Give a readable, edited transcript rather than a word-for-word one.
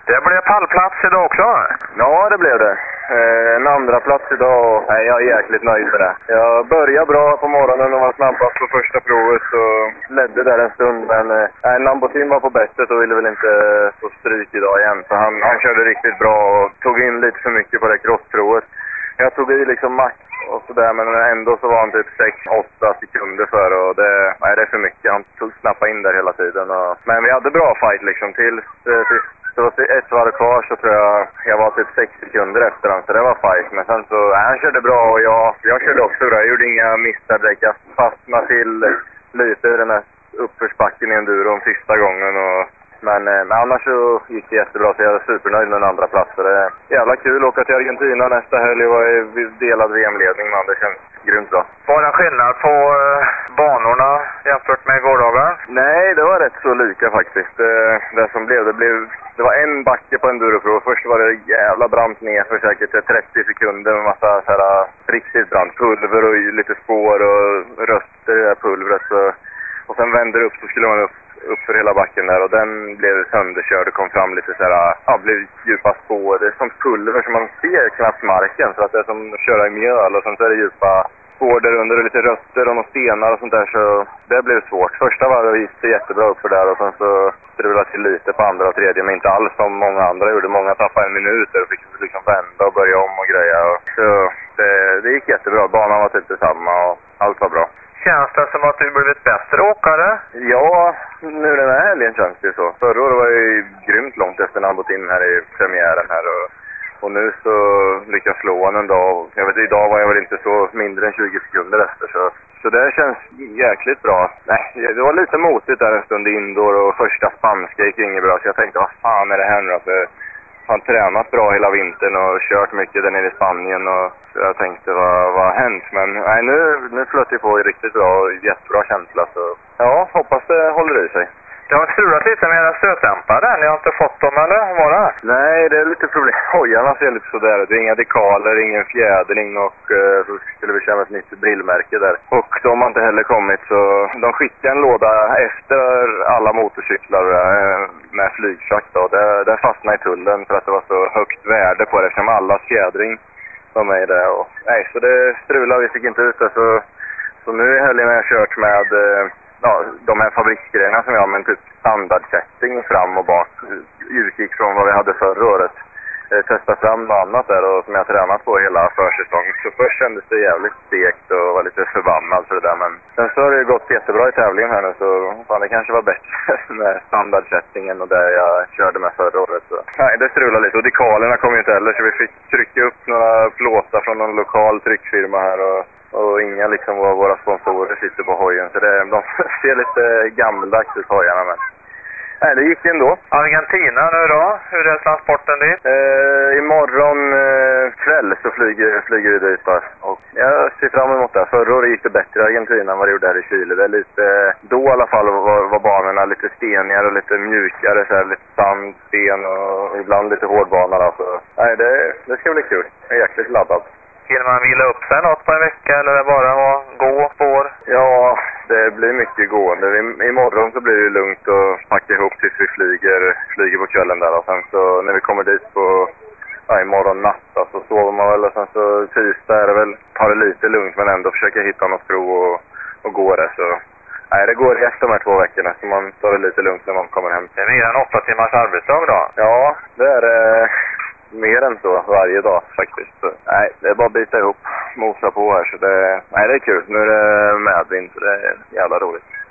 Det blev pallplats idag också. Ja, det blev det. En andra plats idag och jag är jäkligt nöjd med det. Jag började bra på morgonen och var snabbast på första provet och ledde där en stund. Men Lambotin var på bettet och ville väl inte få stryk idag igen. Så han körde riktigt bra och tog in lite för mycket på det crossprovet. Jag tog i liksom max och sådär, men ändå så var han typ 6-8 sekunder för och det är för mycket. Han tog snappa in där hela tiden. Men vi hade bra fight liksom tills det var ett varv kvar så tror jag var typ 6 sekunder efter han, så det var fight. Men sen så, han körde bra och jag körde också bra. Jag gjorde inga misstag direkt. Jag fastnade till lite i den här uppförsbacken i enduron sista gången. Men annars så gick det jättebra, så jag är supernöjd med den andra platsen. Det är jävla kul att åka till Argentina nästa helg och är delad VM-ledning, man. Det känns grymt bra. Var det skillnad på banorna jämfört med gårdagar? Nej, det var rätt så lika faktiskt. Det som det var en backe på enduroprov. Först var det jävla brant ner för säkert 30 sekunder med massa så här, riktigt brant pulver och lite spår och röster i det här pulvret. Och sen vände det upp så skulle man upp för hela backen där och den blev sönderkörd och kom fram lite så här, blev djupa spår. Det är sånt pulver som man ser knappt marken, så att det är som att köra i mjöl och sen så är det djupa spår där under och lite rötter och några stenar och sånt där, så det blev svårt. Första varvet gick det jättebra upp för där och sen så strulade till lite på andra och tredje, men inte alls som många andra gjorde. Många tappade en minut och fick liksom vända och börja om och greja. Så det gick jättebra. Banan var typ detsamma och allt var bra. Känns det som att du blivit bättre åkare? Ja, nu den här helgen känns det så. Förra året var jag ju grymt långt efter Lambotin här i premiären här och nu så lyckas jag slå han en dag. Jag vet, idag var jag väl inte så mindre än 20 sekunder efter. Så det känns jäkligt bra. Nej, det var lite motigt där en stund i indoor och första spanska gick inget bra. Så jag tänkte, vad fan är det här nu? För jag har tränat bra hela vintern och kört mycket där nere i Spanien. Och jag tänkte, vad har hänt? Men nej, nu flöt det på riktigt bra och jättebra känsla. Så ja, hoppas det håller i sig. Det har strulat lite med era stötdämpare. Ni har inte fått dem eller? Var det? Nej, det är lite problem. Hojarna ser lite sådär. Det är inga dekaler, ingen fjädring och så skulle vi köra ett nytt brillmärke där. Och de har inte heller kommit, så de skickade en låda efter alla motorcyklar med flygfrakt då. Det fastnade i tullen för att det var så högt värde på det eftersom allas fjädring var med i det. Och, nej, så det strulade, vi fick inte ut det. Så nu i helgen har jag kört med de här fabriksgrejerna som jag har, men typ standardsättning fram och bak. Utgick från vad vi hade förra året. Testa fram något annat där och som jag har tränat på hela försäsongen. Så först kändes det jävligt stekt och var lite förbannad för det där. Men sen så har det gått jättebra i tävlingen här nu, så fan, det kanske var bättre med standardsättningen och det jag körde med förra året. Så. Nej, det strulade lite och dekalerna kom ju inte heller, så vi fick trycka upp några plåtar från någon lokal tryckfirma här och inga liksom var våra sponsorer sitter på hojen. Så de ser lite gammaldags ut hojarna, men nej, det gick ändå. Argentina nu då? Hur är transporten dit? Imorgon kväll så flyger vi dit där. Och jag ser fram emot det. Förra året gick det bättre i Argentina än vad det gjorde här i Chile. Det är lite, då i alla fall var banorna lite stenigare och lite mjukare. Så här, lite sand, sten och ibland lite hårdbanor. Alltså. Nej, det ska bli kul. Jag är jäkligt laddad. Vill man vila upp sig något på en vecka eller är det bara att gå spår? Ja, det blir mycket gående. Imorgon så blir det lugnt och packa ihop tills vi flyger på kvällen där. Och sen så när vi kommer dit på imorgon natt så sover man väl. Och sen så tisdag är det väl, tar det lite lugnt men ändå försöka hitta något prov och gå det. Så nej, det går efter de här 2 veckorna så man tar det lite lugnt när man kommer hem. Det är mer än 8 timmars arbetsdag då? Ja, det är mer än så varje dag faktiskt. Så, nej, det är bara att byta ihop, mosa på här. Så det är kul. Nu är det medvind så det är jävla roligt.